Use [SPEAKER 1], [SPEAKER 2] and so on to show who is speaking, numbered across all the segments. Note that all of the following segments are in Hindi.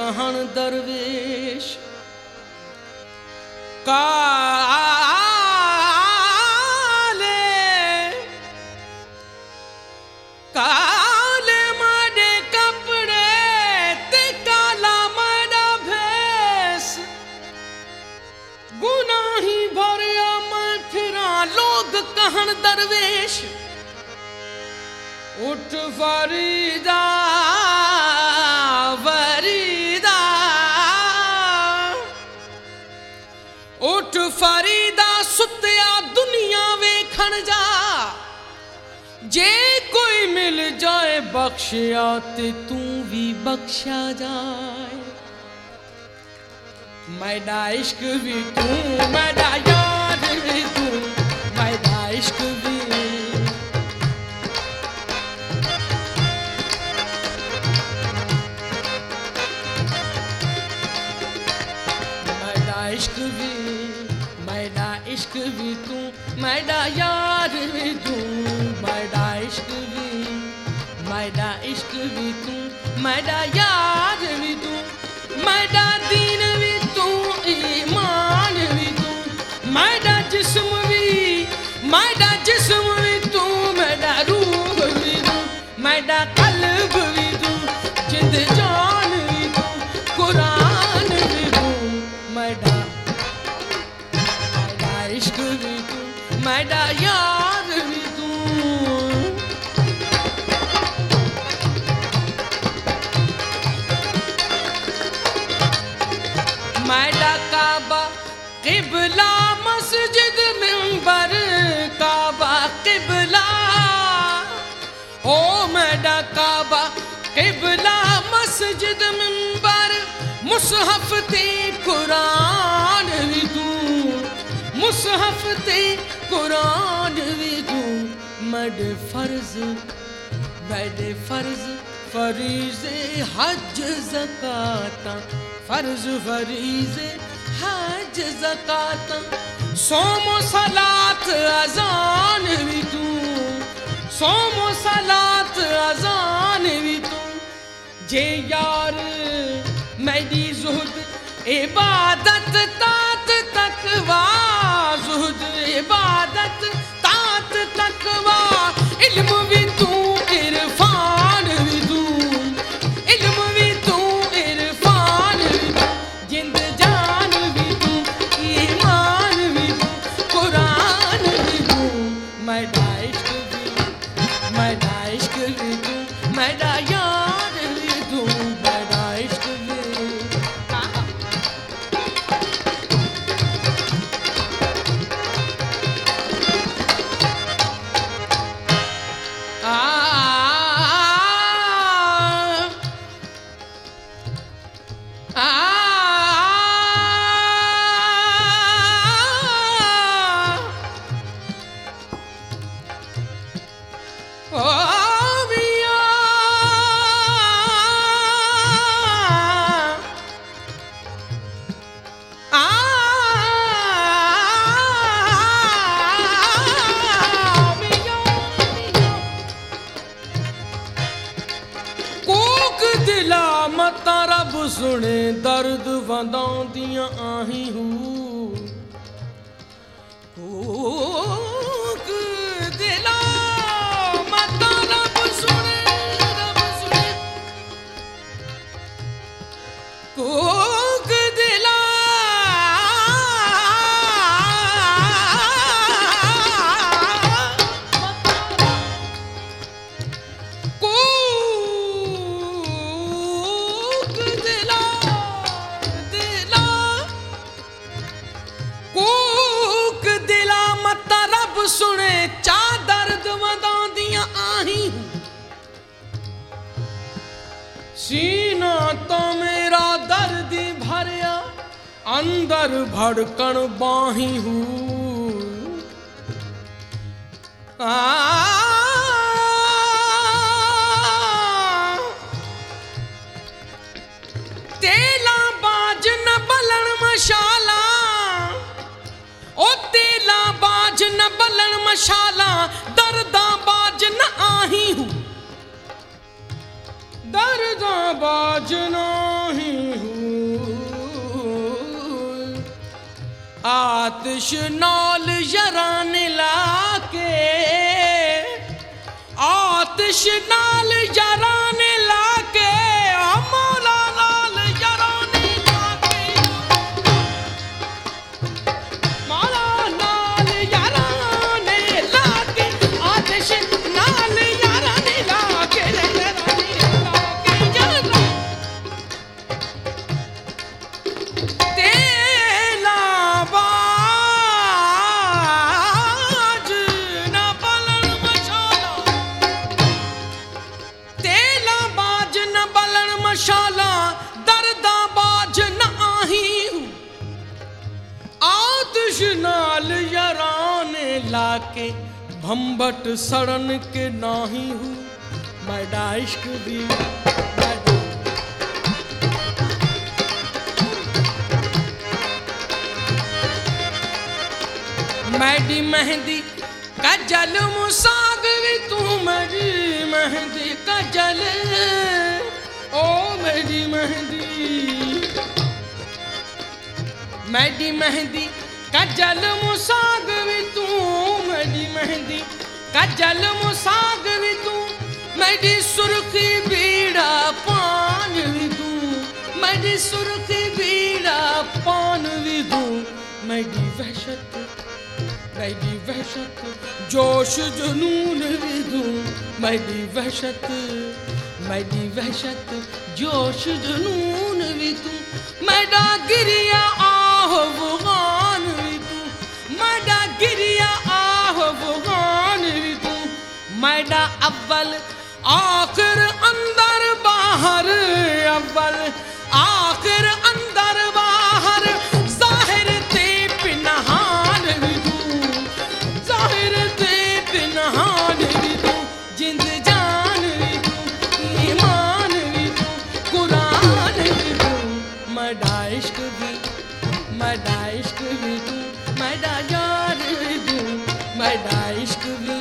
[SPEAKER 1] कहन दरवेश काले माडे कपड़े ते काला माडा भेस गुनाही भरिया मैं फिरा लोग कहन दरवेश उठ फरीदा फरीदा उठ फरीदा सुत्या दुनिया वेखण जा जे कोई मिल जाए बख्शिया ते तू भी बख्शा जाए मैडा इश्क भी तू मैडा यार भी तू मैडा इश्क भी मैडा इश्क भी तू मैडा यार भी तू मैडा इश्क भी तू मैडा यार भी तू मैडा दीन भी तू ईमान भी तू मैडा जिस्म भी तू मैडा रूह भी तू मैडा कल्ब भी तू जिंद जान भी तू कुरान भी तू मैडा इश्क भी तू मैडा यार भी तू मैडा काबा किबला मस्जिद मिंबर काबा किबला ओ मैडा काबा किबला मस्जिद मिंबर मुसहफ ते कुरान भी तू मुसहफ ते कुरान भी तू मड फर्ज फरीज़े हज ज़काता फर्ज फरीज़े हज ज़काता सोमो सलात अज़ान भी तू सोमो सलात अज़ान भी तू जे यार मेरी ज़ुहद इबादत तात तकवा ज़ुहद इबादत तात तकवा इल्म भी तू इरफान भी तू इल्म भी तू इरफान भी तू जिंद जान भी तू ईमान भी तू कुरान भी तू मैडा इश्क भी तू मैडा यार भी तू मैडा इश्क भी रब सुने दर्द वंदांदियां आही हूँ दिला मत रब सुने कोक दिला सुने चा दर्द वंदांदियां आही सीना तो मेरा दर्द भरिया अंदर भड़कन बाही हूँ तेला बाज न बलन मशाला ओ तेला बाज न बलन मशाला दर्दा बाज न आही हूँ दर्दा बाज न आही हूँ आतिश नाल यारां ने लाके, आतिश नाल यारां ने लाके, मौला नाल यारां ने लाके, मौला नाल यारां ने लाके, आतिश नाल यारां ने लाके, शाला दर्दा बाज न आही हूँ, आतिश नाल यारां ने लाके, भंबट सड़न के नाही हूँ, मैडा इश्क भी मैडी मेहंदी कजल मुसाग भी तू, मेरी मेहंदी कजल, ओ मेरी मेहंदी, मेरी मेहंदी कजल मुसाग भी तू, मेरी मेहंदी कजल मुसाग भी तू, मेरी सुर्खी बीड़ा पान भी तू, मेरी सुर्खी बीड़ा पान भी तू, मेरी वहशत जोश जुनून भी तू, मेरी वहशत जोश जुनून भी तू, मैडा गिरिया आह वगान भी तू, मैडा गिरिया आह वगान भी तू, मैडा अव्वल आखिर अंदर बाहर, अव्वल आखिर अंदर बाहर, जाहिर ते पिनहान भी तू, जाहिर ते पिनहान भी तू, जिंद जान भी तू, ईमान भी तू, कुरान भी तू, मैडा इश्क भी तू, मैडा यार भी तू, मैडा इश्क भी।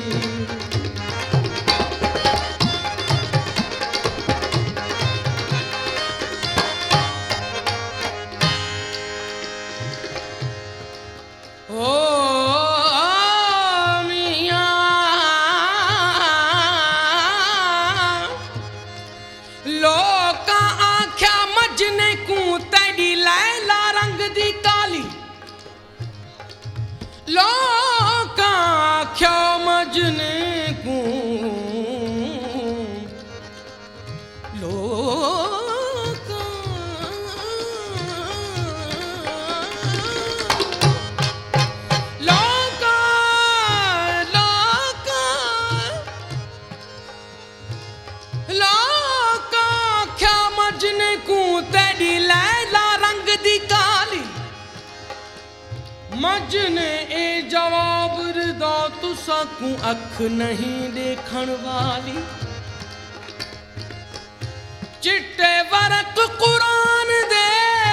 [SPEAKER 1] मजने ए जवाब रिदा तुसा को अख नहीं देखण वाली, चिट्टे वरक कुरान दे,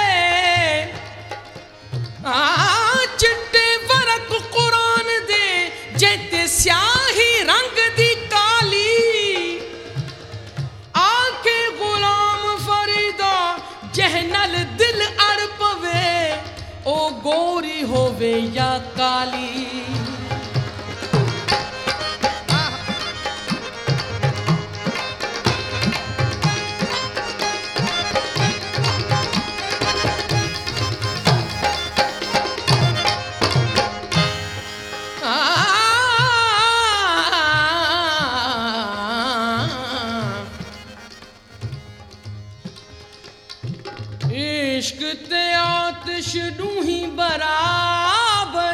[SPEAKER 1] चिट्टे वरक कुरान दे, जेते स्याही रंग दी काली, आके गुलाम फरीदा जहनल दिल अड़ पवे, ओ गोरी होवे या काली, इश्क ते आतिश दूही बराबर,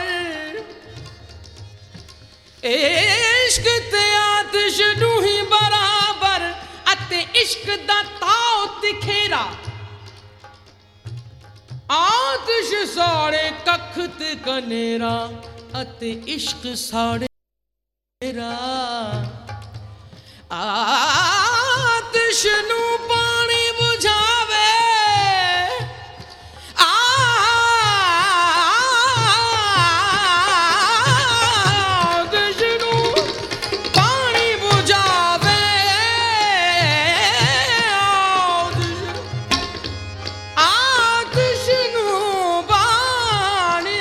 [SPEAKER 1] इश्क ते आतिश दूही बराबर, अते इश्क दा ताओ तिखेरा, आतिश साड़े कख ते कनेरा, अते इश्क साड़े मेरा, आतिश नू पानी बुझावे, आतिश नू पानी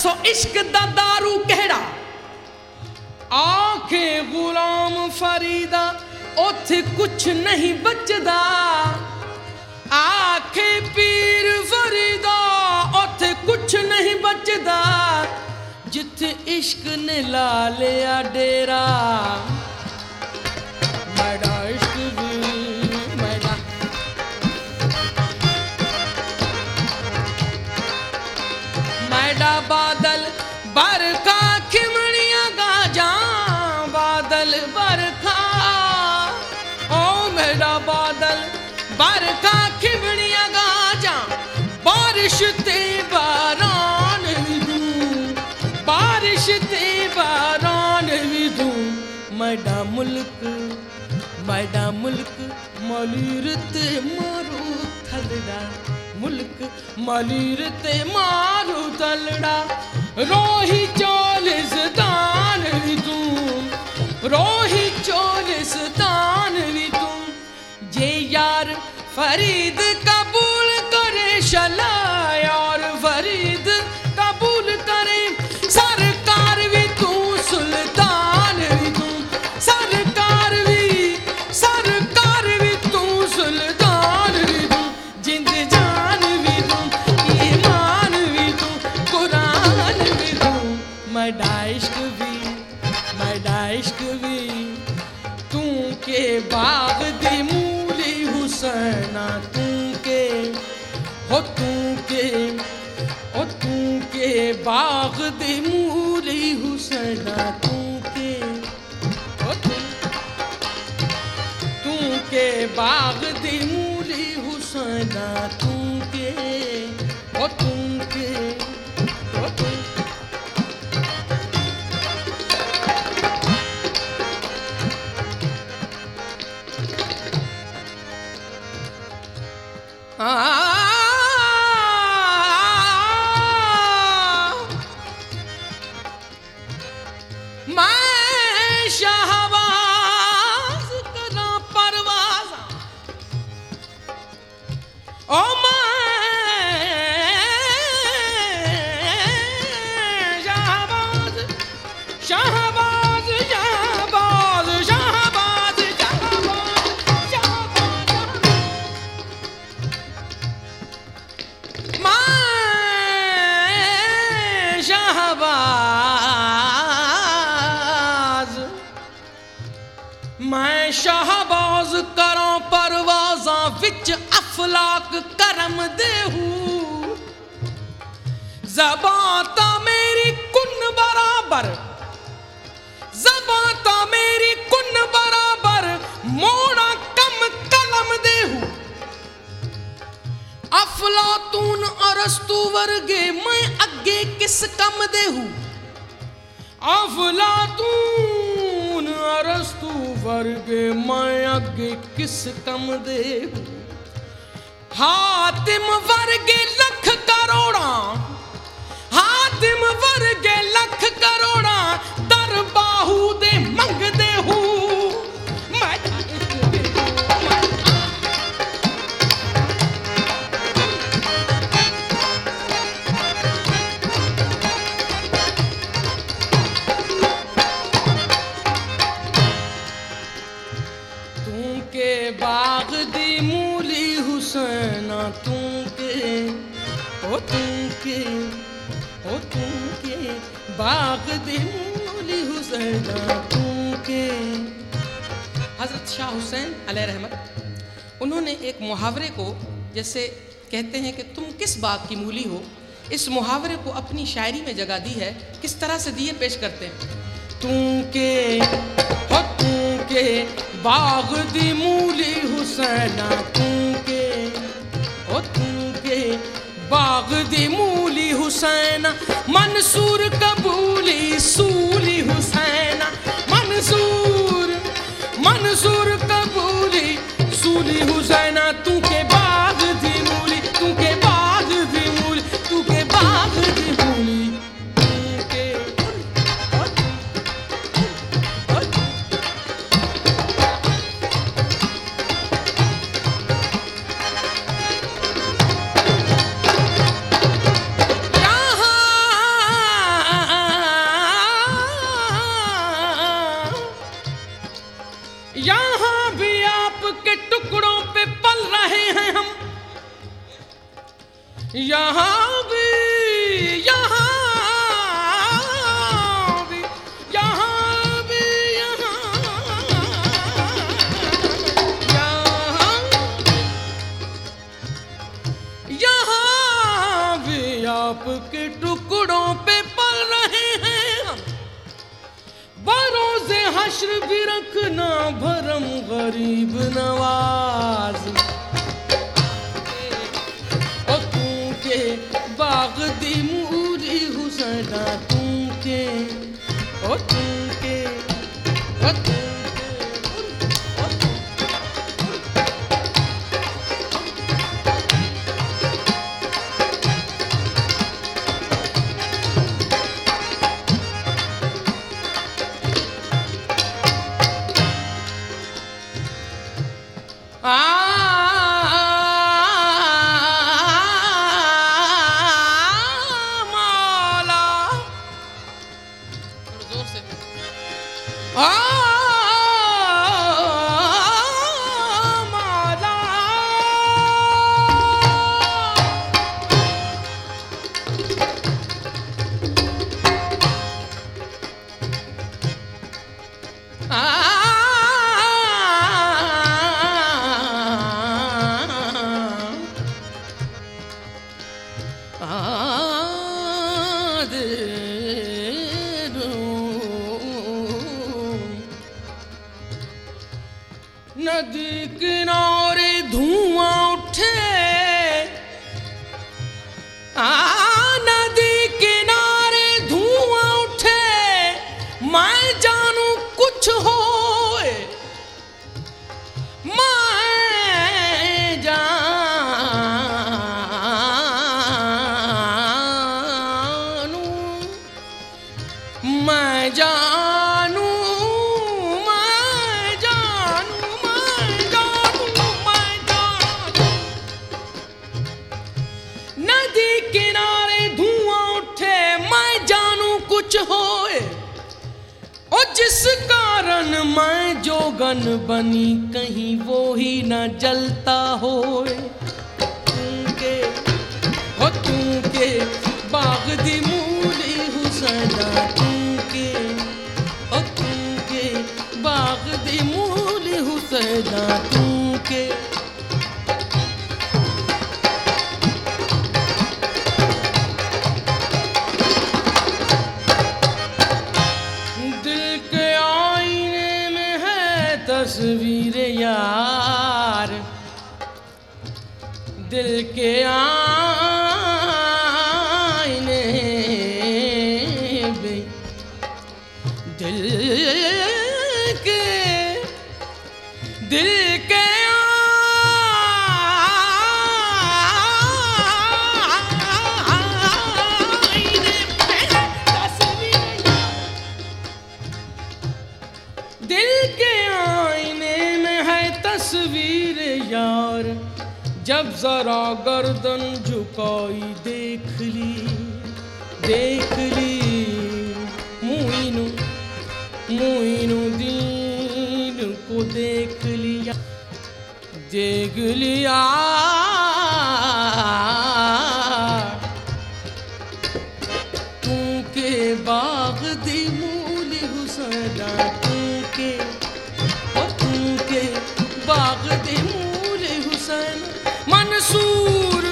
[SPEAKER 1] सो इश्क दा दारू कहड़ा आखे गुलाम फरीदा ओथे कुछ नहीं बचदा आखे पीर फरीदा ओथे कुछ नहीं बचदा जिथे इश्क ने ला लिया डेरा मैडा इश्क भी मैडा बादल बरखा खिमड़ियां गाजा बादल बरखा ओ मैडा बादल बरखा खिमड़ियां गाजा बारिश ते बारान भी दूं बारिश ते बारान भी दूं मैडा मुल्क मालीर ते मारू थलड़ा मुल्क मालीर ते मारू थलड़ा रोही चोलिस्तान भी तू रोही चोलिस्तान भी तू जे यार फरीद कबूल करे शला यार फरीद कबूल करे सरकार भी तू सुल्तान भी तू सरकार भी तू सुल्तान भी तू जिंद जान भी तू ईमान भी तू कुरान भी तू मैडा इश्क भी तू के बाग दी मूली हुसैना तू के बाग दी मूली हुसैना तू के बाग दी मूली हुसैना तू के मैं शाहबाज करा परवाज़ ओ मैं शाहबाज करों परवाज़ा विच अफलाक करम देहू ज़बाता मेरी कुन बराबर ज़बाता मेरी कुन बराबर मोड़ा कम कलम देहू अफलातून अरस्तु वर्गे मैं अगे किस कम देहू अफलातून अरस्तु वर्गे मैं अगे किस कम देहू हातिम वर्गे लख करोड़ा हातिम वर्गे लख करोड़ा दर बाहू दे मंग देहू बाग दी मूली हुसैना तू के बाग दी मूली हुसैना तू के। हज़रत शाह हुसैन अलैहि रहमत उन्होंने एक मुहावरे को जैसे कहते हैं कि तुम किस बाग की मूली हो, इस मुहावरे को अपनी शायरी में जगह दी है। किस तरह से दिए पेश करते हैं तू के बाग दी मूली हुसैना तू के बाग दी मूली हुसैना मंसूर कबूली सूली हुसैना मंसूर कबूली सूली हुसैना तू के बाग दी मूली तू के बाग दी मूली तू के बाग दी मूली यहाँ भी यहाँ भी यहाँ भी यहाँ भी आपके टुकड़ों पे पल रहे हैं हम। बरोज़े हश्र भी रखना भरम गरीब नवाज। ओ तू के बाग दी मूरी हुसैना तू के, ओ तू के, ओ तू मौला, जोर से मौला, नदी किनारे धुआं उठे, नदी किनारे धुआं उठे, मैं जानू कुछ होए, मैं जानू, मैं जानू, नदी किनारे धुआं उठे, मैं जानू कुछ होए, और जिस कारण मैं जोगन बनी कहीं वो ही न जलता होए। तू के बाग दी मूली हुसैना तू के, ओ तू के बाग दी मूली हुसैना तू के। तस्वीर यार, दिल के आईने में, दिल के आईने में तस्वीर, दिल के आईने में है तस्वीर यार। जब जरा गर्दन झुकाई देख ली मोइनुद्दीन को देख लिया तू के बाग दी मूली हुसैना तू के, ओ तू के बाग दी मूली हुसैना। मंसूर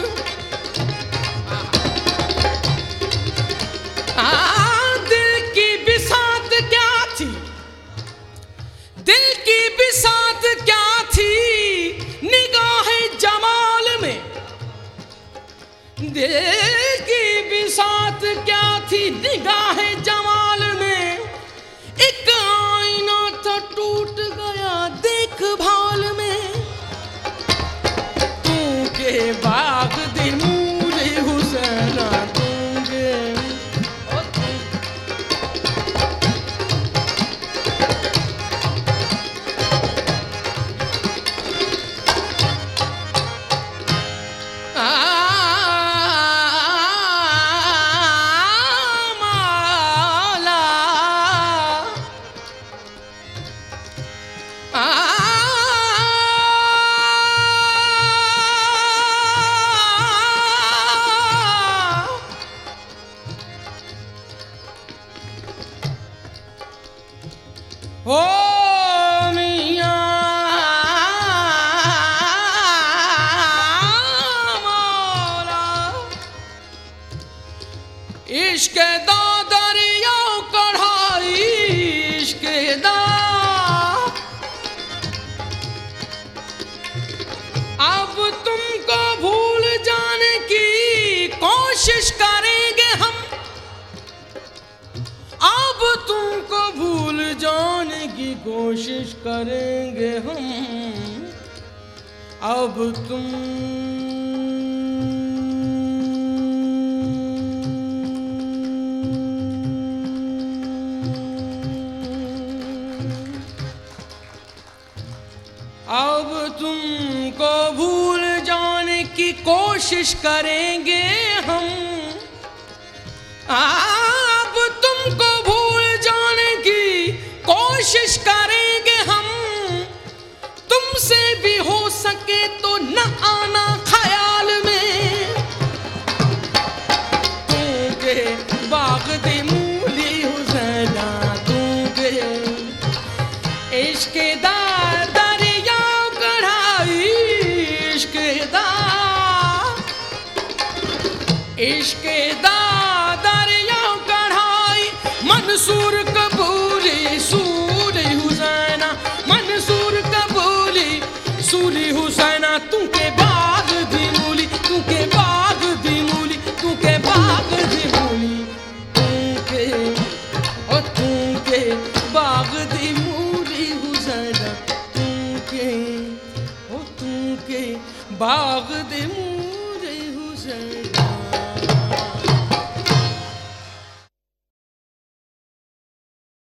[SPEAKER 1] दिल की बिसात क्या थी, दिल की बिसात क्या थी निगाहे जमाल में, दिल की बिसात क्या थी निगाहे जमाल में। एक आईना था टूट गया देखभाल में, तू के बाग दी मूली हुसैना दूंगे, इश्क दा दरिया कढ़ाई, इश्क दा अब तुमको भूल जाने की कोशिश करेंगे हम, अब तुमको भूल जाने की कोशिश करेंगे हम, अब तुम अब तुमको भूल जाने की कोशिश करेंगे हम, अब तुमको भूल जाने की कोशिश करेंगे हम, तुमसे भी हो सके तो न आना ख्याल में, तूके बाग दे मूली हुसैना, तूके इश्क दा दरिया कढ़ाई, इश्क दा इश्क दा दरिया कढ़ाई, मंसूर कबूली सूरी हुसैना, मंसूर कबूली सूरी हुसैना, तूके बाग दी मूली, तूके बाग दी मूली, तूके बाग दी मूली, तूके ओ तूके बाग दी मूली हुसैना, तूके ओ तूके बाग दी मूली।